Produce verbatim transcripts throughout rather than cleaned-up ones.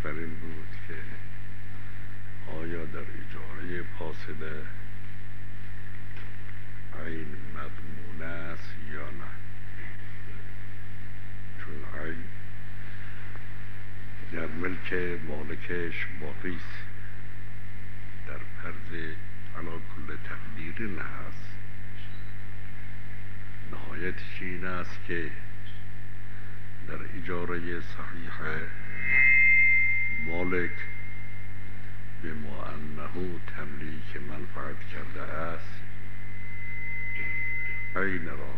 بر این بود که آیا در اجاره فاسده عین مضمون است یا نه؟ چون عین در ملک مالکش باقی است، در فرض علی کل تقدیر هست. نهایتش این است که در اجاره صحیح مالک بما انه تملیک منفعت کرده است، عین را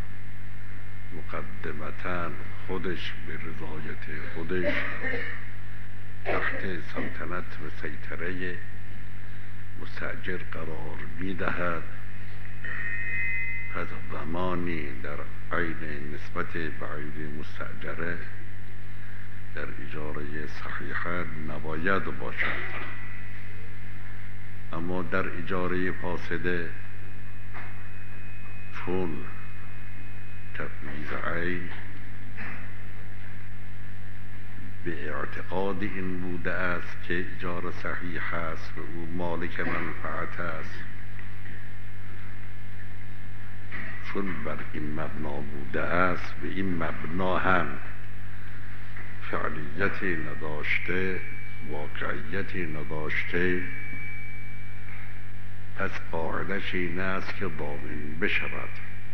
مقدمتاً خودش به رضایت خودش تحت سلطنت و سیطره مستأجر قرار می‌دهد. پس زمانی در عین نسبت به عین مستأجره در اجاره صحیحه نباید باشد، اما در اجاره فاسده چون تفویض عین به اعتقاد این بوده است که اجاره صحیح است و او مالک منفعت است، چون بر این مبنا بوده است و این مبنا هم فعلیتی نداشته، واقعیتی نداشته، پس قاعدش این است که ضامن بشود.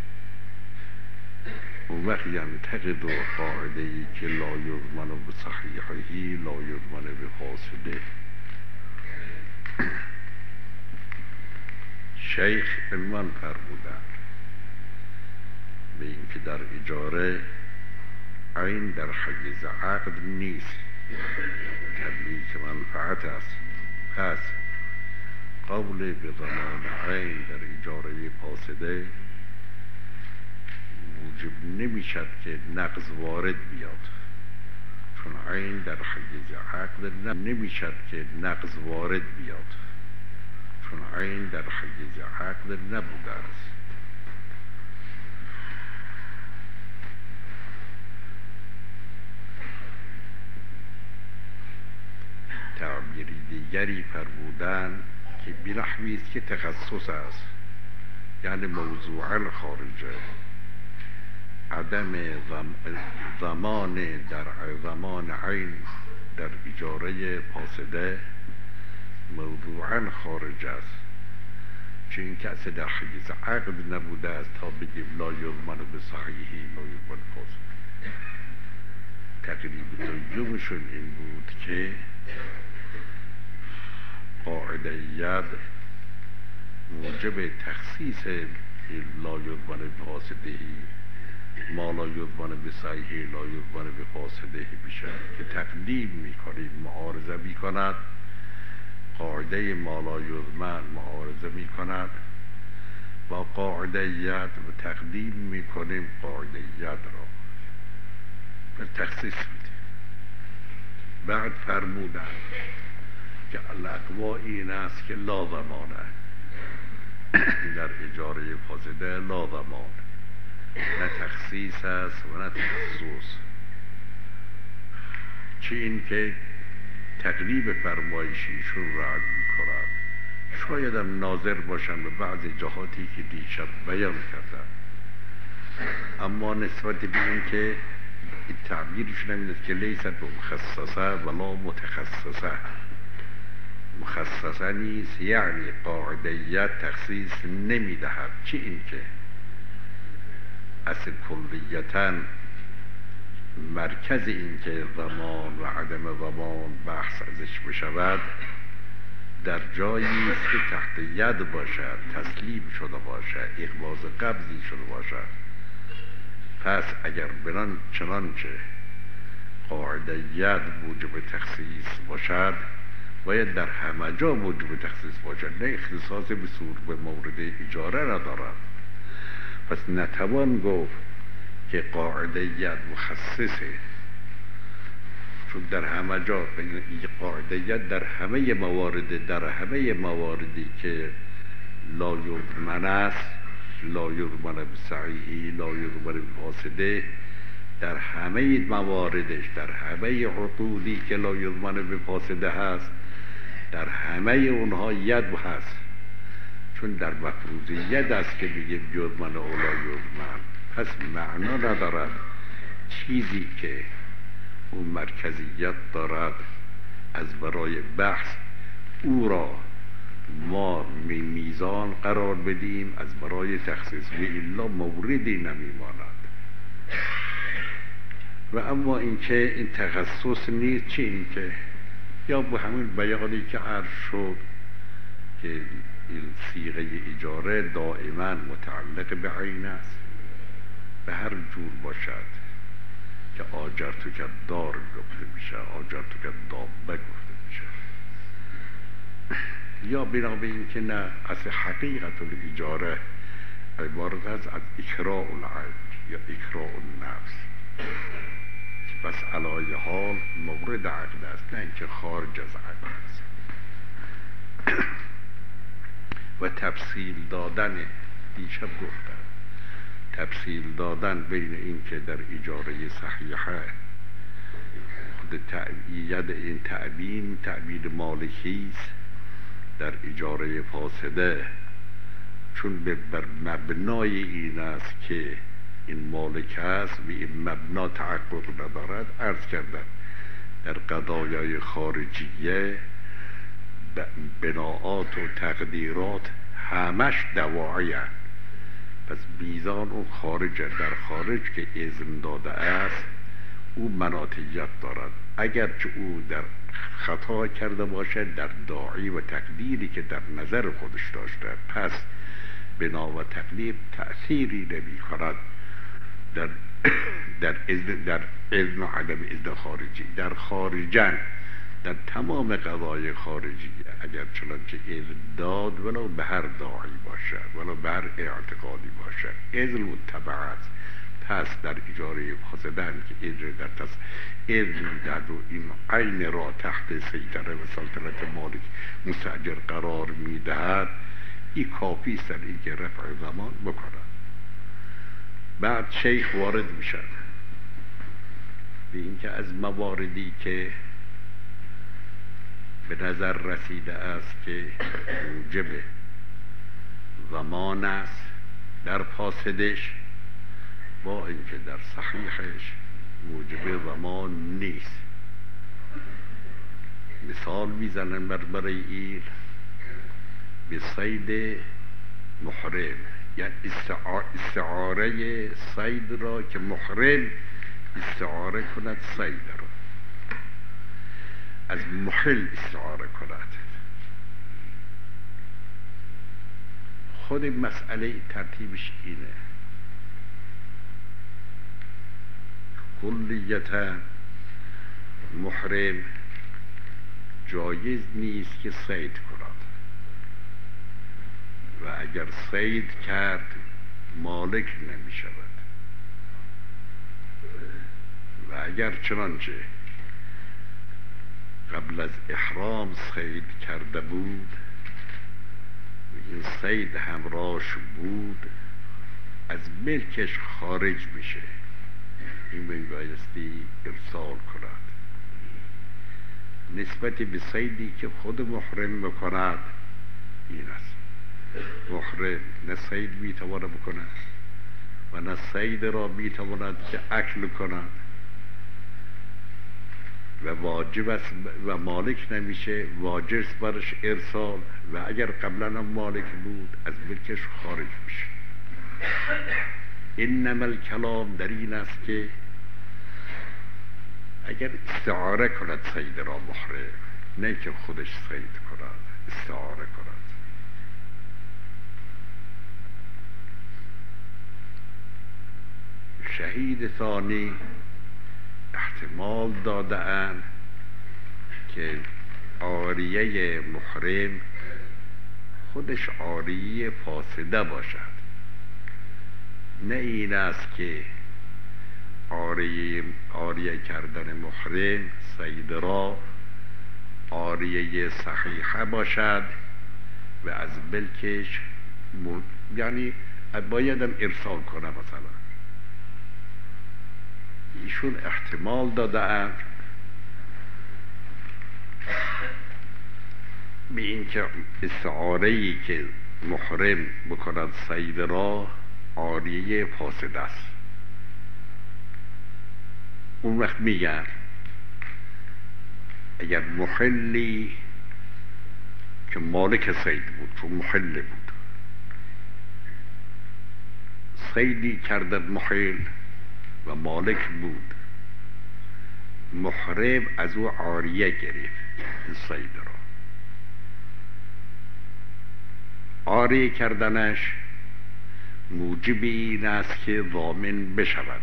اون وقت ینتقد قاعده ای که لا یضمن بصحیحه لا یضمن بفاسده. شیخ عنوان فرمودند به این که در اجاره عین در حیز عقد نیست، تملیک منفعت است. پس قول به ضمان عین در اجاره فاسده موجب نمیشد که نقض وارد بیاد، چون عین در حیز عقد نمیشد که نقض وارد بیاد، چون عین در حیز عقد نبوده است. تعبیری دیگری فرمودن که بنحوی است که تخصص است، یعنی موضوعا خارجه. عدم زمان در زمان عین در اجاره فاسده موضوعا خارج است، چون این کسی در حیز عقد نبوده است تا بگیم لا یضمن بصحیحه لا یضمن فاسده. تقریب دومشون این بود که قاعده ید موجب تخصیص لا یضمن بفاسده ما لا یضمن بصحیحه لا یضمن بفاسده بشه که تقدیم میکنید معارضه میکند، قاعده ما لا یضمن معارضه میکند با قاعده ید و تقدیم میکنیم قاعده ید را و تخصیص میدیم. بعد فرمودند که الاقوا این است که لا ضمانه در اجاره فاسده، لا ضمان، نه تخصیص است و نه تخصص. چه این که تقریب فرمایشیشون را رد می‌کنند، شاید هم ناظر باشند به بعض جهاتی که دیشب بیان کردن، اما نسبت به این که این تعبیرشون این است که لیست به مخصصه ولا متخصصه. مخصصه نیست، یعنی قاعدیت تخصیص نمیدهد. چه این که اصل کلیتاً مرکز این که زمان و عدم زمان بحث ازش بشود در جایی است که تحت ید باشد، تسلیم شده باشد، اقباض قبضی شده باشد. پس اگر بنان چنانچه قاعده ید موجب تخصیص باشد باید در همه جا موجب تخصیص باشد، نه اختصاص به صورت به مورد اجاره ندارد. پس نتوان گفت که قاعده ید مخصصه، چون در همه جا قاعده ید در همه موارد در همه مواردی که لا یضمن است، لا یضمن بصحیحه لا یضمن بفاسده، در همه مواردش، در همه عقودی که لا یضمن به فاسده هست، در همه اونها ید هست، چون در مفروض ید است که میگه یضمن و لا یضمن. پس معنا ندارد چیزی که اون مرکزیت دارد از برای بحث او را ما میزان قرار بدیم، از برای تخصیص و الا موردی نمیماند. و اما اینکه این تخصص نیست، چه این که یا به همین بیانی که عرض شد که این صیغه اجاره دائما متعلق به عین است، به هر جور باشد که آجر تو که دار گفته میشه، آجر تو که دابه گفته میشه، یا بنا به این که نه، از حقیقت الاجاره عبارت است از اکراء العین یا اکراء النفس، بس علای حال مورد عقل است، نه اینکه خارج از عقل است. و تفصیل دادن، دیشب گفتم تفصیل دادن بین این که در اجاره صحیحه خود تعبید این تعبین تعبید مالکی است، در اجاره فاسده چون بر مبنای این است که این مالک است و این مبنا تحقق ندارد. عرض کردم در قضایای خارجیه بناعات و تقدیرات همش دواعی هست، پس بیزان اون خارج در خارج که اذن داده است او مناطیت دارد، اگرچه او در خطا کرده باشد در داعی و تقدیری که در نظر خودش داشته، پس بنا و تقدیر تأثیری نمی کند در در اذن در اذن و عدم اذن خارجی. در خارجن در تمام قضای خارجی اگر چنانچه اذن داد ولو به هر داعی باشد ولو به هر اعتقادی باشد اذن متبع است. پس در اجاره فاسدن که اجاره در تص اذن میدهد و این عین را تحت سیطره و سلطنت مالک مستاجر قرار میدهد، این کافی است در این که رفع زمان بکند. بعد شیخ وارد میشد به این که از مواردی که به نظر رسیده است که موجب زمان است در فاسدش، با اینکه در صحیحش موجب زمان نیست. مثال میزنن بر برای این به صید محرم، یعنی استعاره صید را که محرم استعاره کند صید را، از محل استعاره کند. خود مسئله ترتیبش اینه، کلیتا محرم جایز نیست که صید کند و اگر صید کرد مالک نمی شود و اگر چنانچه قبل از احرام صید کرده بود و این صید همراهش بود از ملکش خارج میشه، این بایستی ارسال کند. نسبت به صیدی که خود محرم میکند این است، محرم نه صید میتواند بکند و نه صید را میتواند که اکل کند و واجب است و مالک نمیشه، واجب است برش ارسال و اگر قبلا هم مالک بود از ملکش خارج میشه. انما الکلام در این است که اگر استعاره کند صید را محرم، نه که خودش صید کند، استعاره کند. شهید ثانی احتمال داده اند که عاریه محرم خودش عاریه فاسده باشد، نه این است که عاریه عاریه کردن محرم صید را عاریه صحیحه باشد و از ملکش م... یعنی بایدم ارسال کنه، مثلا ایشون احتمال دادن به اینکه استعاره‌ای که محرم بکند صید را عاریه فاسد است. اون وقت میگن اگر محلی که مالک صید بود، چون محل بود، صیدی کردن محل و مالک بود، محرم از او عاریه گرفت این صید را. عاریه کردنش موجب این است که ضامن بشود.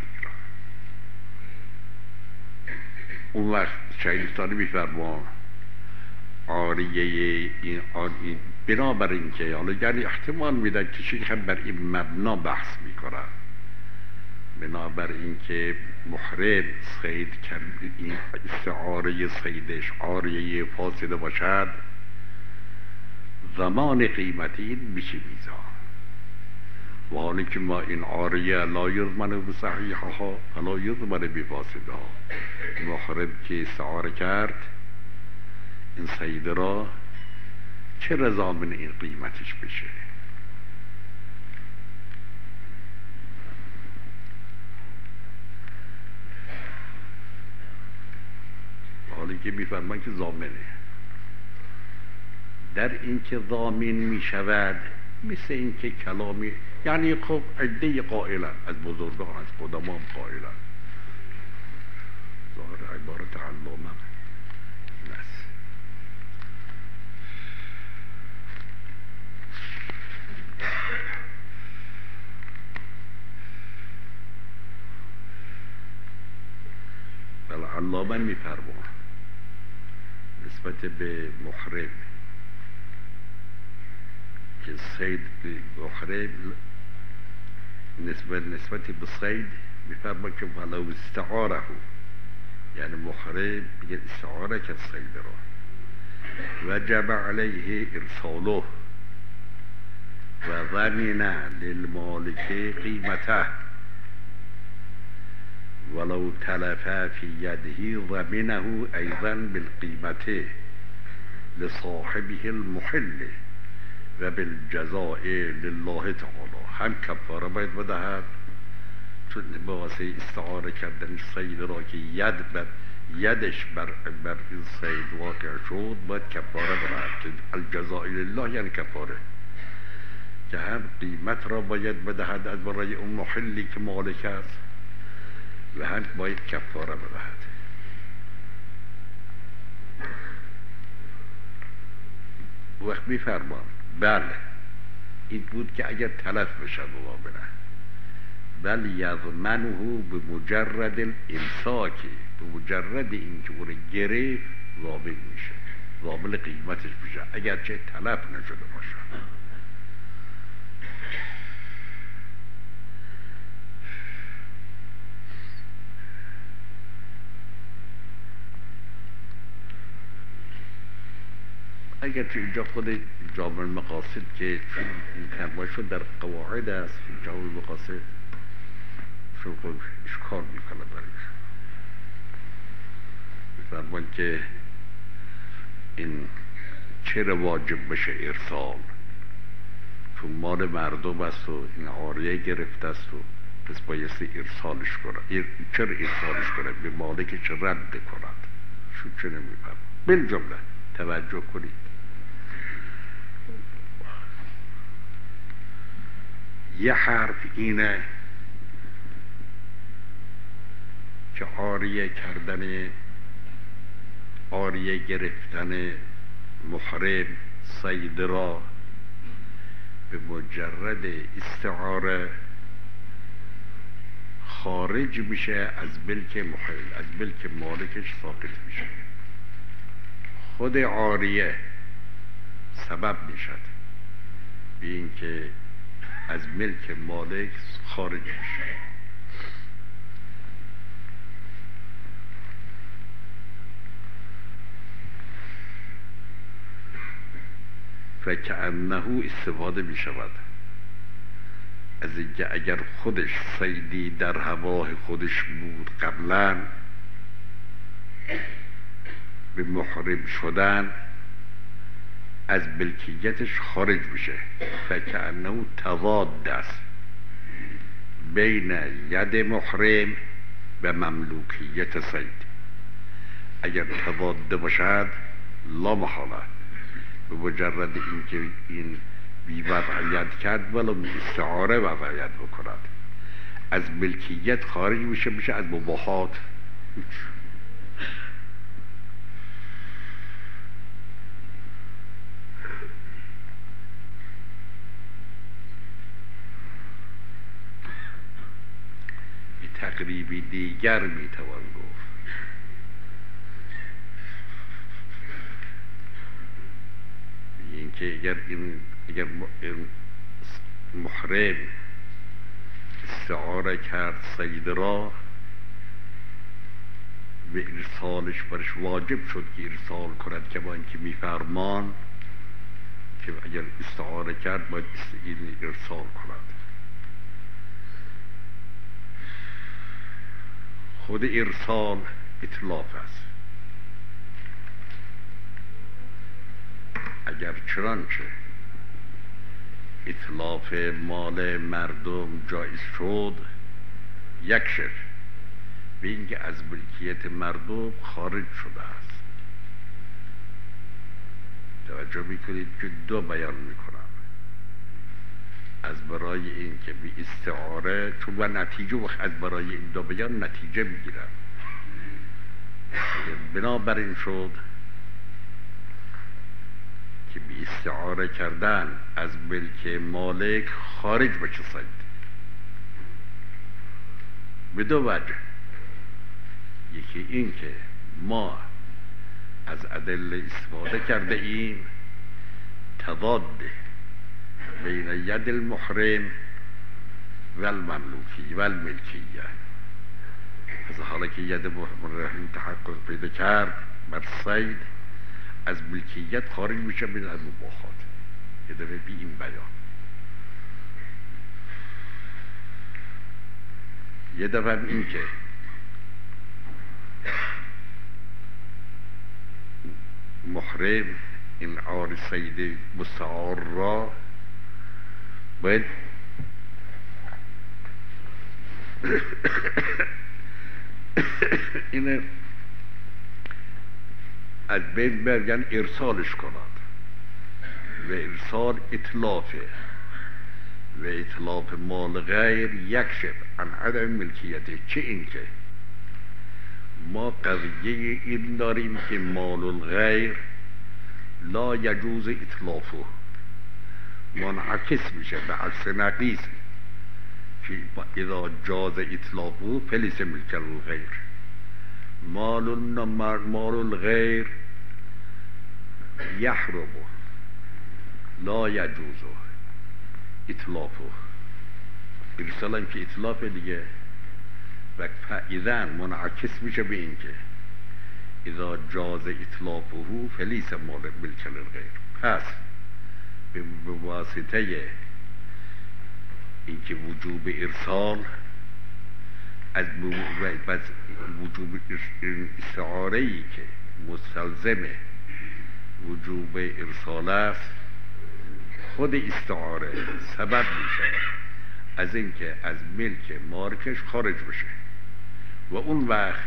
اون وقت شهیدستانی میفرما عاریه این عاریه بنابر این که حالا یعنی احتمال میدن که شیخ هم بر این مبنا بحث میکنن، بنابر این که محرم صید کرد این استعاره صیدش عاریه فاسده باشد، زمان قیمتی این میشه میزان. و حالی که ما این عاریه لا یضمن بصحیحها فلا یضمن بفاسدها، محرم که استعاره کرد این صید را چه رضا من این قیمتش بشه؟ حالی که میفرمان که ضامنه. در این که ضامن میشود مثل این که کلامی، یعنی خب عده قائلن از بزرگان از قدمان قائلن، ظاهر عبارت علامه نس بل علامه میفرمان نسبت به محرم که صید محرم نسبت نسبت به صید میفرما که ولو استعاره، یعنی محرم بگه استعاره که صید را وجب علیه ارساله و ضمن للمالک قیمته ولو تلف فی یده ضمنه ایضا بالقیمته لصاحبه المحل و بالجزاء لله تعالی. هم کفاره باید بدهد چون به واسه استعاره کردن صید را که ید بر یدش بر, بر این صید واقع شد باید کفاره بدهد که الجزاء لله یعنی کفاره، که هم قیمت را باید بدهد از برای اون محلی که مالک است و هم باید کفاره بدهد. وقت میفرمان بله این بود که اگر تلف بشه مقابله بل یضمنه به مجرد الامساکی، به مجرد این که اون گرفت ضامن میشه، ضامن قیمتش میشه اگرچه تلف نشده باشه. اگر تو اینجا خود جامع المقاصد که چون این فرمایشون در قواعد است، جامع المقاصد شون خود اشکال میکنه برایش، میفرمان که این چرا واجب بشه ارسال؟ چون مال مردم است و این عاریه گرفته است و پس بایستی ارسالش کنه. ایر... چرا ارسالش کنه؟ به مالکش رد کند. شو چه نمیفرمان؟ بالجمله توجه کنید یه حرف اینه که عاریه کردن، عاریه گرفتن محرم صید را به مجرد استعاره خارج میشه از ملک محل، از ملک مالکش ساقط میشه. خود عاریه سبب میشد به این که از ملک مالک خارج میشه. فکأنه استفاده میشود از اینکه اگر خودش صیدی در هوای خودش بود قبلا به محرم شدن از ملکیتش خارج میشه فکأنه تضاد است بین ید محرم و مملوکیت صید. اگر تضاد باشد لا محاله به مجرد اینکه این بی وضعیت کرد ولو استعاره وضعیت بکند از ملکیت خارج میشه میشه از مباحات. تقریبی دیگر میتوان گفت اینکه اگر این اگر محرم استعاره کرد صید را و ارسالش برش واجب شد که ارسال کند که با اینکه میفرمان که اگر استعاره کرد باید این ارسال کند. خود ارسال اطلاف است. اگر چنانچه اطلاف مال مردم جایز شد یک شر به اینکه از ملکیت مردم خارج شده است. توجه میکنید که دو بیان میکنم از برای این که بی استعاره چون و نتیجه وقت از برای این دو بیان نتیجه میگیرم بنابراین شد که بی استعاره کردن از ملک مالک خارج بشه صید به دو وجه. یکی این که ما از ادله استفاده کرده ایم تضاد بین ید المحرم و المملوکی و الملکیه. از حالا که ید محرم تحقق پیدا کرد بر صید از ملکیت خارج میشه بین از مباحات. یه دفعه بی این بیان یه دفعه این که محرم این عار صید مستعار را باید اینه از بین برگن ارسالش کند و ارسال اطلافه و اطلاف مال غیر یک شد عن عدم ملکیته. چه این که ما قضیه این داریم که مال الغیر لا یجوز اطلافه منعکس میشه به عکس نقیص که اذا جاز اطلافه فلیس ملک الغیر. مال مال الغیر یحرم لا یجوز اطلافه. ارسال که اطلاف دیگه و فاذا منعکس میشه به این که اذا جاز اطلافه فلیس مال ملک الغیر. پس به واسطه اینکه وجوب ارسال از وجوب استعاره‌ای که مستلزم وجوب ارسال است خود استعاره سبب میشه از اینکه از ملک مالکش خارج بشه و اون وقت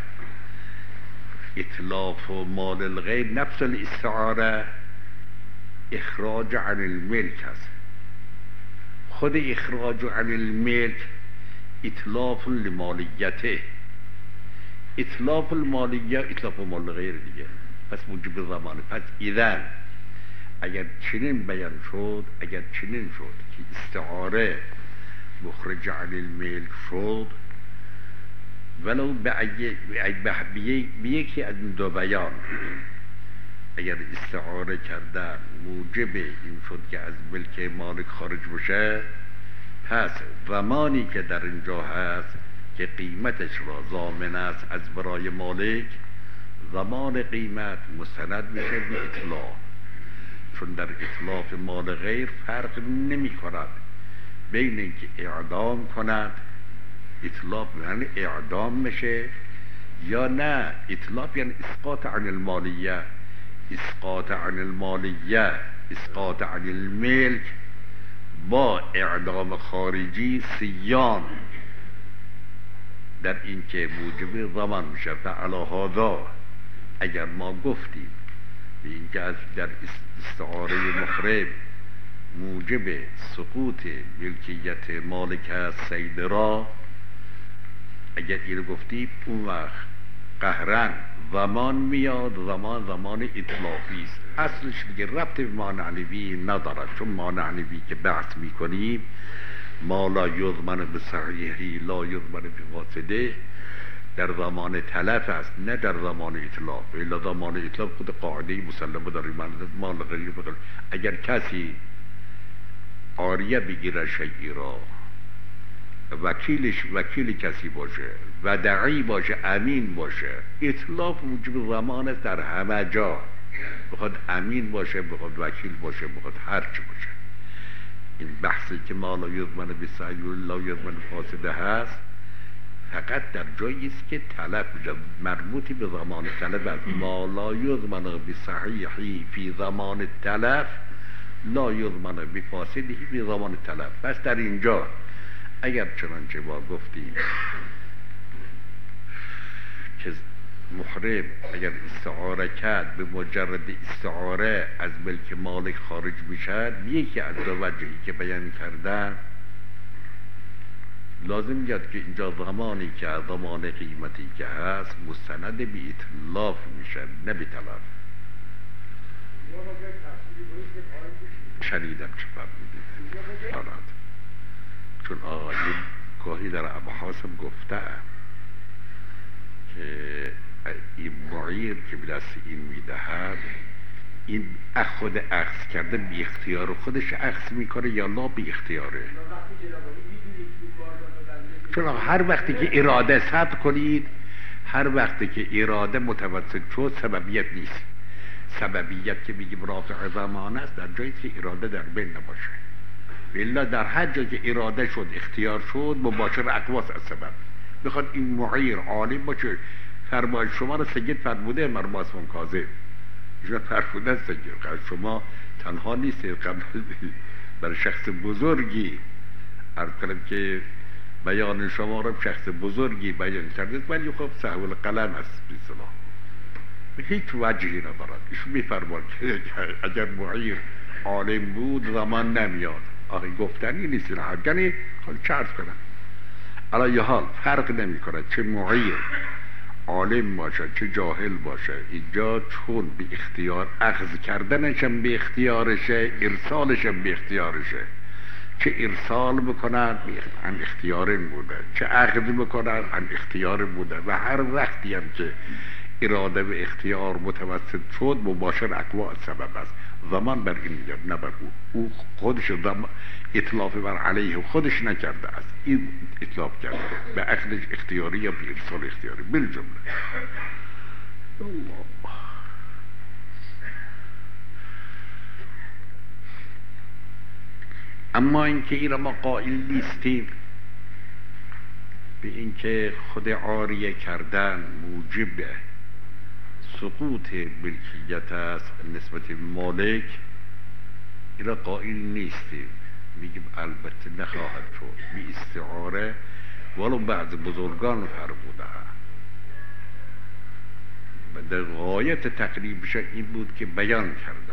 اتلاف و مال الغیر نفس الاستعاره اخراج عن الملک است. خود اخراج عن الملک اتلاف لمالیته. اتلاف المالیه اتلاف مال غیر دیگه. پس موجب زمانه. پس اذن اگر چنین بیان شد اگر چنین شد که استعاره مخرج عن الملک شد ولو به یکی از این دو بیان اگر استعاره کردن موجب این شد که از ملک مالک خارج بشه پس زمانی که در اینجا هست که قیمتش را ضامن است از برای مالک زمان قیمت مستند میشه به اطلاف. چون در اطلاف مال غیر فرق نمی کند بین اینکه اعدام کند، اطلاف یعنی اعدام میشه، یا نه اطلاف یعنی اسقاط عن المالیه، اسقاط عن المالیه، اسقاط عن الملک با اعدام خارجی سیان در این که موجب ضمان میشه. فعلا هذا اگر ما گفتیم به این که از در استعاره مخرب موجب سقوط ملکیت مالک سید را، اگر این گفتیم اون وقت قهرن ضمان میاد. ضمان ضمان اطلافی است، اصلش دیگه ربط به مانعنوی ندارد، چون مانعنوی که بحث میکنیم ما لا یضمن به صحیحی لا یضمن به فاسده در زمان تلف است، نه در زمان اطلاف. الا زمان اطلاف خود قاعده مسلمه داریم، مال غیر بغیر. اگر کسی عاریه بگیره شیعی را، وکیلش وکیل کسی باشه، ودعی باشه، امین باشه، اطلاف وجود زمان است در همه جا، بخواد امین باشه، بخواد وکیل باشه، بخواد هر چی باشه. این بحثی که ما لا یضمن به صحیح و لا یضمن فاسده هست فقط در جایی است که طلب مربوطی به زمان طلب است. ما لا یضمن به صحیحی فی زمان طلب لا یضمن به فاسده فی زمان طلب. پس در اینجا اگر چنانچه ما گفتیم که محرم اگر استعاره کرد به مجرد استعاره از ملک مالک خارج میشد، یکی از دو وجهی که بیان کردن لازم یاد که اینجا زمانی که زمان قیمتی که هست مستند به اطلاف میشد، نه به طلب. شنیدم چه فرمودید، چون آقایون گاهی در ابحاثم گفته که این معیر که به دست این میدهد، این خود اخذ کرده بی اختیار خودش اخذ میکنه یا لا بی اختیاره؟ چون هر وقتی که اراده ثبت کنید، هر وقتی که اراده متوسط شد سببیت نیست. سببیت که میگیم رافع زمان است در جایی که اراده در بین نباشه. بلا در هر جایی که اراده شد اختیار شد مباشر اقواس از سبب. بخواد این معیر عالم باشه، فرمای شما رو سید فرموده مرماس من کاذب، شما فرموده سید شما تنها نیستید، قبل برای شخص بزرگی عرض کنم که بیان شما رو شخص بزرگی بیان کردید، ولی خب سهو القلم هست به اصطلاح، هیچ وجهی ندارد. ایشون میفرماد که اگر معیر عالم بود زمان نمیاد. آخه گفتنی نیست، یعنی حال چه عرض کنم علی حال فرق نمی کنه چه معیر عالم باشه چه جاهل باشه، اینجا چون به اختیار اخذ کردنشم به اختیارشه، ارسالشم به اختیارشه. چه ارسال بکنن عن اختیار بوده، چه اخذ بکنن عن اختیار بوده. و هر وقتی هم که اراده و اختیار متوسط شد مباشر اقوا سبب است. زمان بر این میگرد، نه بر او. او خودش اطلاف بر علیه خودش نکرده است، این اطلاف کرده به اخذش اختیاری یا به ارسال اختیاری بالجمله. الله. اما اینکه این را ما قائل نیستیم به اینکه خود عاریه کردن موجب سقوط ملکیت است نسبت مالک، این را قائل نیستیم. میگیم البته نخواهد شد بی استعاره، ولو بعض بزرگان فرموده و در غایت تقریبش این بود که بیان کرده.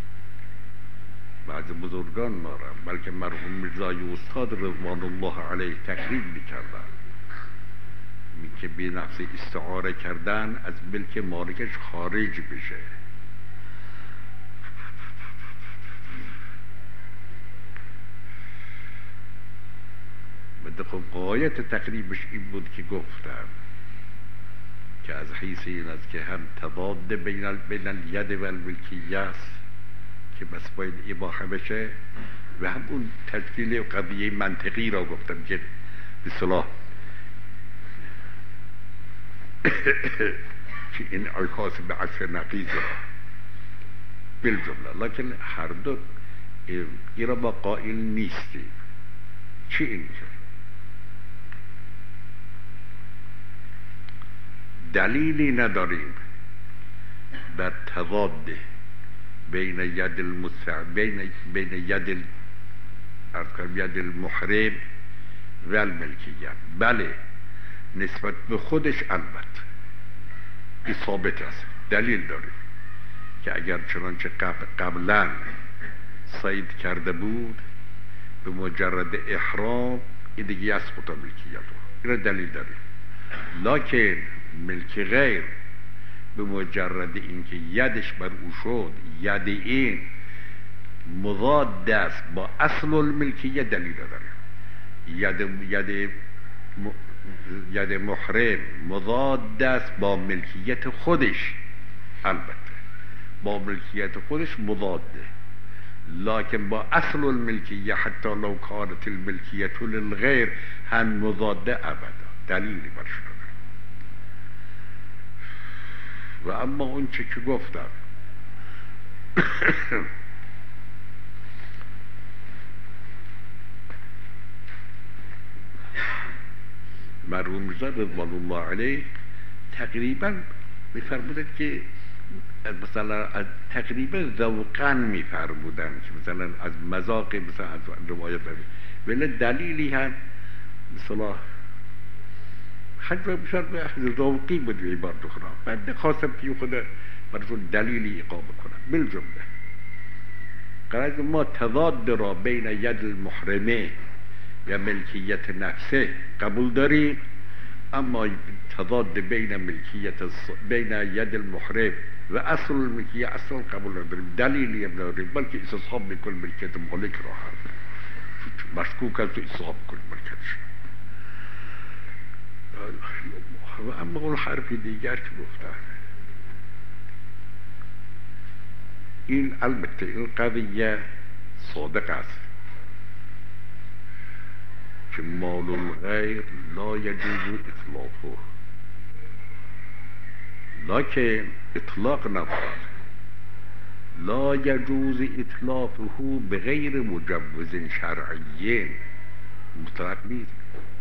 بعض بزرگان نارم بلکه مرحوم مرزای استاد رضوان الله علیه تقریب میکردن که به نفس استعاره کردن از ملک مالکش خارج بشه. بده خب غایت تقریبش این بود که گفتم که از حیث این است که هم تضاد بین بین الید و الملکیه است که بس باید اباحه بشه، و هم اون تشکیل قضیه منطقی را گفتم که به صلاح که این عکاس به عصر نقیز را بالجمله. لکن هر دو این را با قائل نیستیم. چی این که دلیلی نداریم بر تضاد بین ید المستع بین بین ید ال... ید المحرم و الملکیت. بله نسبت به خودش البته این ثابت است، دلیل داریم که اگر چنانچه قبل قبلا صید کرده بود به مجرد احرام این دیگه یسقط ملکیت، این دلیل داریم. لکن ملک غیر به مجرد اینکه یدش بر او شد، ید این مضاد است با اصل الملکیت، دلیل داریم. ید ید ید محرم مضاد است با ملکیت خودش، البته با ملکیت خودش مضاده، لکن با اصل الملکیه حتی لو کانت الملکیت للغیر هم مضاده ابدا، دلیلی برش نداره. و اما اون چه که گفتم مرحوم میرزا رضوان الله علیه تقریبا میفرمودن که مثلا از تقریبا ذوقاً میفرمودن که مثلا از مذاق مثلا از روایت ببین، ولی دلیلی هم مثلا حجم بسیار به احد ذوقی بود به عبارت اخرى. من خواستم که خود براتون دلیلی اقامه کنم. بالجمله قرار ما تضاد را بین ید المحرمه و ملکیت نفسه قبول داریم، اما تضاد بین ملکیت الص... بین ید المحرم و اصل الملکیه اصلا قبول نداریم، دلیلی هم نداریم، بلکه استصحاب میکنه ملکیت مالک را هم مشکوک است استصحاب میکنه ملکیتش. و اما اون حرف دیگر که گفتن این البته این قضیه صادق است که مال الغیر لا یجوز اطلاقه، لکن اطلاق ندارد. لا یجوز اطلاقه بغیر مجوز شرعی، مطلق نیست.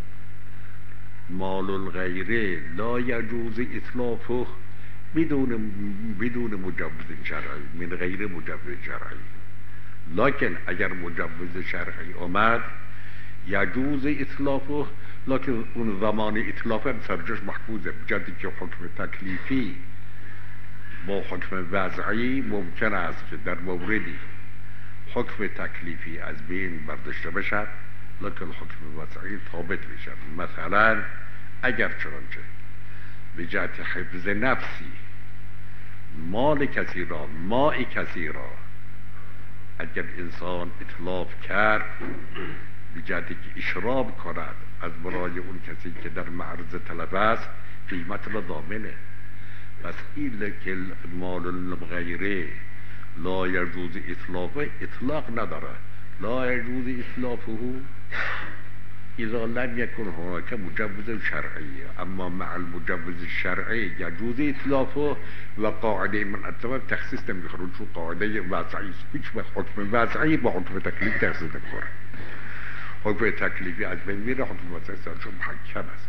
مال الغیر لا یجوز اطلاقه بدون بدون مجوز شرعی، من غیر مجوز شرعی. لکن اگر مجوز شرعی آمد یجوز اطلافه، لکن اون زمان اطلاف هم سرجش محفوظه، بجدی که حکم تکلیفی با حکم وضعی ممکن است که در موردی حکم تکلیفی از بین برداشته بشد، لکن حکم وضعی ثابت بشد. مثلا اگر چنانچه به جهت حفظ نفسی مال کسی را، ماء کسی را اگر انسان اطلاف کرد به جهتی که اشراب کند از برای اون کسی که در معرض طلب است، قیمت را ضامنه. پس این که مال الغیره لا یجوز اطلافه اطلاق نداره. لا یجوز اطلافه اذا لم یکن هناک مجوز شرعی، اما مع المجوز الشرعی یجوز اطلافه. و قاعده من اتفاق تخصیص نمیخوره، چون قاعده وضعی هیچ وقت حکم وضعی با حکم تکلیف تخصیص نمیخوره. حکم تکلیفی از بین میره، حکم وضعی چون محکم است.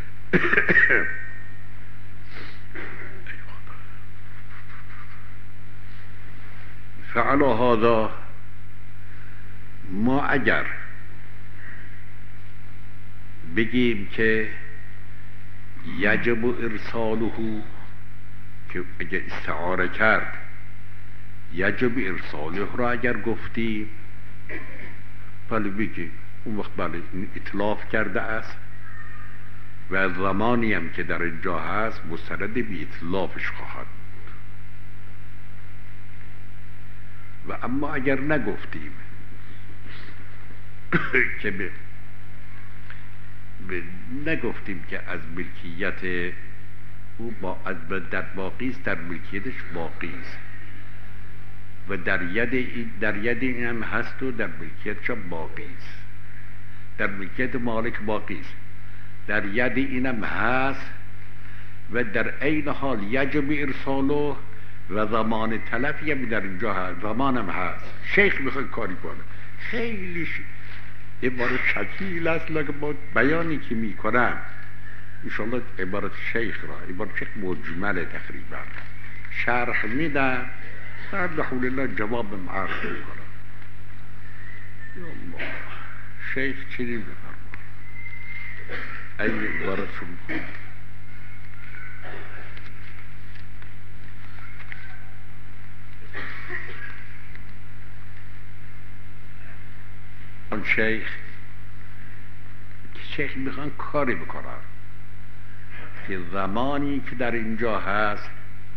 فعلا هذا ما اگر بگیم که یجب ارساله، که اگر استعاره کرد یجب ارساله را اگر گفتیم، بله بگیم اون وقت بله این اطلاف کرده است و زمانی هم که در اینجا هست مستند بی اطلافش خواهد بود. و اما اگر نگفتیم که به نگفتیم که از ملکیت او با از در باقی است، در ملکیتش باقی است و در ید در ید این هم هست و در ملکیتش باقی است، در ملکیت مالک باقی است، در ید این هم هست و در عین حال یجب ارساله و زمان تلفی هم در اینجا هست، زمان هم هست. شیخ میخواد کاری کنه، خیلی عبارت شکیل است، لکه با بیانی که میکنم انشاءالله عبارت شیخ را عبارت شیخ مجمله تقریبا شرح میدم، بعد لحول الله جواب معرض میکنم. یا الله شیخ چنین بفرما این عبارت شما آن شیخ شیخ میخوان کاری بکنن که زمانی که در اینجا هست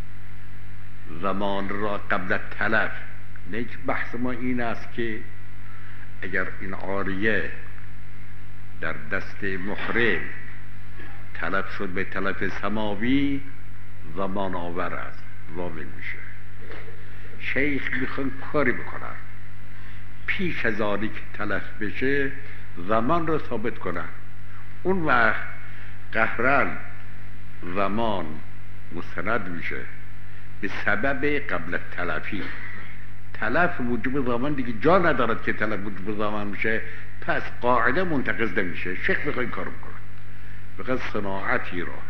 زمان را قبل تلف. نیک بحث ما این است که اگر این عاریه در دست محرم تلف شد به تلف سماوی زمان آور است، ضامن میشه. شیخ میخوان کاری بکنن پیش از آنی که تلف بشه زمان را ثابت کنن. اون وقت قهرن زمان مستند میشه به سبب قبل تلفی. تلف وجوب زمان دیگه جا ندارد که تلف وجوب زمان میشه، پس قاعده منتقض نمیشه. شیخ میخواد کار بکنه، بخواد صناعتی را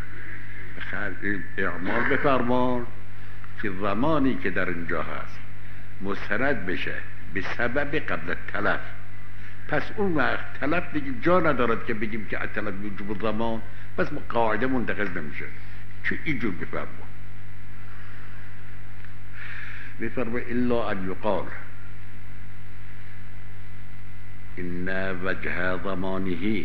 اعمال بفرمان که زمانی که در اینجا هست مستند بشه به سبب قبل تلف. پس اون وقت تلف دیگه جا ندارد که بگیم که تلف وجوب زمان، پس قاعده منتقض نمیشه. چه اینجور بفرما بفرما الا ان یقال ان وجه ضمانه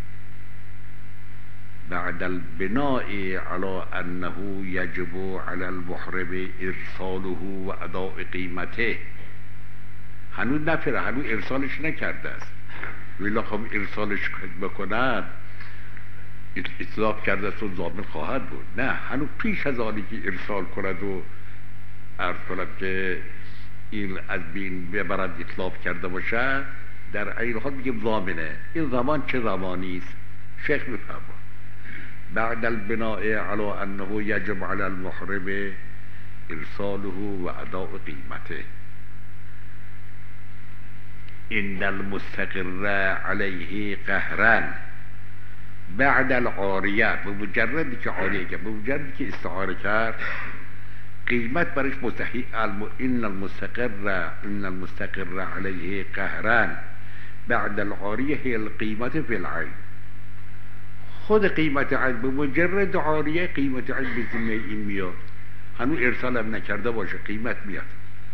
بعد البناء على انه يجب على المحرم ارساله و اداء قیمته. هنوز نفره، هنوز ارسالش نکرده است. ولی خب ارسالش بکند اطلاق کرده است و ضامن خواهد بود. نه، هنوز پیش از آنی که ارسال کند و عرض کند که این از بین ببرد اطلاق کرده باشد، در این حال میگه ضامنه. این زمان چه زمانی است؟ شیخ میفرما بعد البناء على انه يجب على المحرم ارساله و اداء قیمته ان المستقر عليه قهرا بعد العاریه. به مجردی که عاریه کرد، به مجردی که استعاره کرد، قیمت برش مستحیل. ان المستقر ان المستقر عليه قهرا بعد العاریه هي القیمت فی العین. خود قیمت عین به مجرد عاریه قیمت عین به ذمه این میاد، هنوز ارسال هم نکرده باشه قیمت میاد.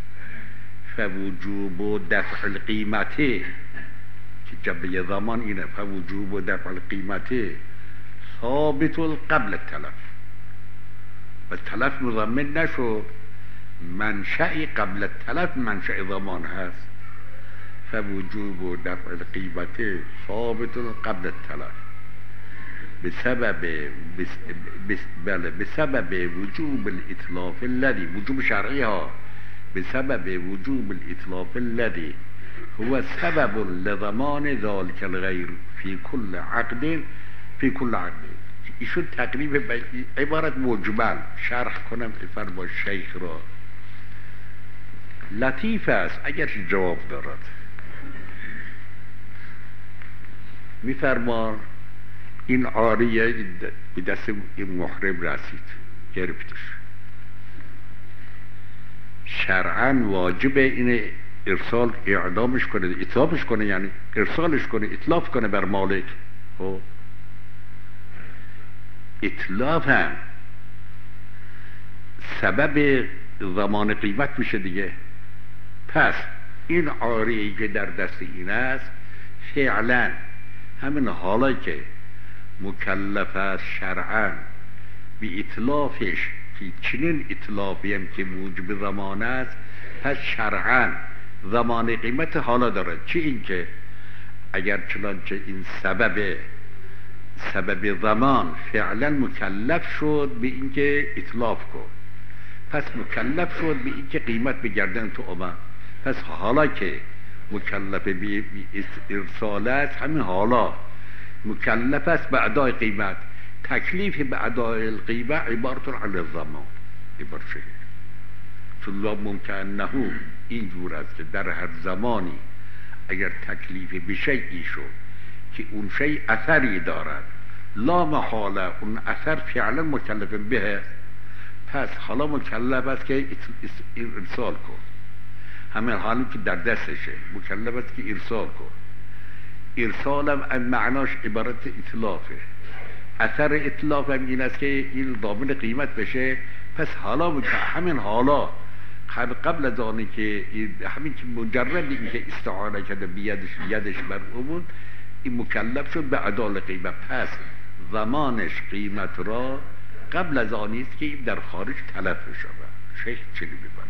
فوجوب دفع القیمته که جبه زمان اینه، فوجوب دفع القیمته ثابت قبل التلف. و تلف مضمن نشد، منشأ قبل التلف منشأ زمان هست. فوجوب دفع القیمته ثابت قبل التلف بسبب بس بس بله بسبب وجوب الاتلاف الذي وجوب شرعی ها بسبب وجوب الاتلاف الذي هو سبب لضمان ذلك الغير في كل عقد في كل عقد. ایشون تقریب به عبارت مجمل شرح کنم فرما شیخ را. لطیف است اگر جواب دارد. میفرمان این عاریه به دست این محرم رسید، گرفتش. شرعاً واجبه این ارسال اعدامش کنه، اطلافش کنه، یعنی ارسالش کنه، اطلاف کنه بر مالک. خب اطلاف هم سبب زمان قیمت میشه دیگه. پس این عاریه که در دست این است فعلا همین حالا که مکلف است شرعاً به اطلافش که چنین اطلافی هم که موجب زمان است، پس شرعاً زمان قیمت حالا دارد. چه این که اگر چنانچه این سبب سبب زمان فعلا مکلف شد به اینکه اطلاف کن، پس مکلف شد به اینکه قیمت بگردن تو اومد، پس حالا که مکلف به ارسال است همین حالا مکلف است به ادای قیمت. تکلیف به ادای القیمه عبارت عن الزمان، عبارت شده چون لا ممکن نهو اینجور است که در هر زمانی اگر تکلیف به شیئی شد که اون شیء اثری دارد، لا محاله اون اثر فعلا مکلف به، پس حالا مکلف است که ارسال کن. همین حالی که در دستشه مکلف است که ارسال کن. ارسال هم معناش عبارت اطلافه. اثر اطلاف هم این است که این ضامن قیمت بشه. پس حالا همین حالا قبل از آنی که همین که مجرد این که استعانه کرده بیدش یدش بر او بود، این مکلف شد به ادای قیمت. پس زمانش قیمت را قبل از آنی است که این در خارج تلف شود. شیخ چی می‌کنه؟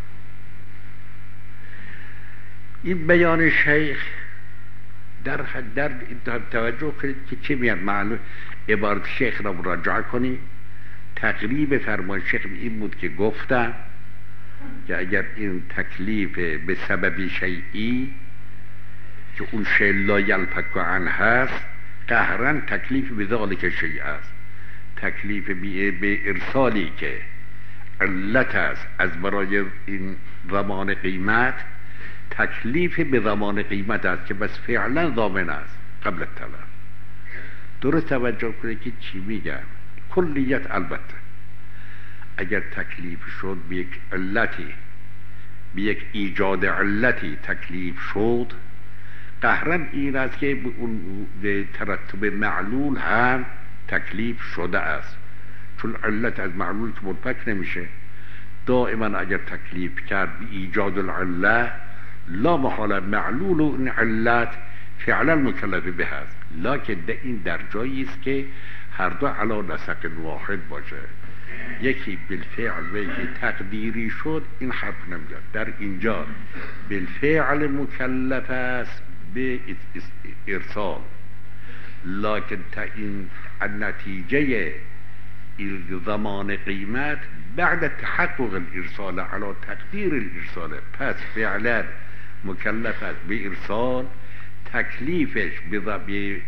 این بیان شیخ در در توجه کنید که چی میاد. معلوم عبارت شیخ را مراجعه کنید. تقریب فرمان شیخ این بود که گفتم که اگر این تکلیف به سبب شیئی که اون شیء لا یلفک عنه هست، قهرن تکلیف به ذالک شیء است. تکلیف به ارسالی که علت است از برای این ضمان قیمت، تکلیف به ضمان قیمت است که بس فعلا ضامن است قبل الطلب. درست توجه کنید که چی میگم. کلیت البته اگر تکلیف شد به یک علتی، به یک ایجاد علتی تکلیف شد، قهرن این است که به اون به ترتب معلول هم تکلیف شده است. چون علت از معلول که منفک نمیشه. دائما اگر تکلیف کرد به ایجاد العله، لا محاله معلول و این علت فعلا مکلف به هست. لکن ده این در جایی است که هر دو علی نسق واحد باشه. یکی بالفعل و یکی تقدیری شد، این حرف نمیاد. در اینجا بالفعل مکلف است به ارسال، لکن تا این نتیجه ضمان قیمت بعد تحقق الارسال علی تقدیر الارسال، پس فعلا مکلف است به ارسال. تکلیفش به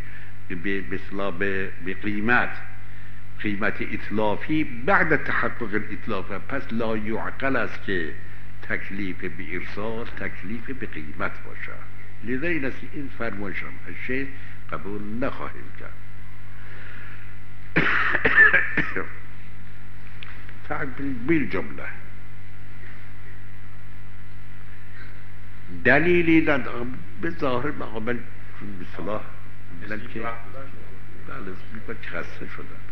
به قیمت قیمت اطلافی بعد تحقق الاطلاف، پس لا یعقل است که تکلیف به ارسال تکلیف به قیمت باشد. لذا این است این فرمایشم از شیخ قبول نخواهیم کرد. فقط بالجمله دلیلی ندارم به ظاهر مقابل به صلاح بلکه بله خسته شدم.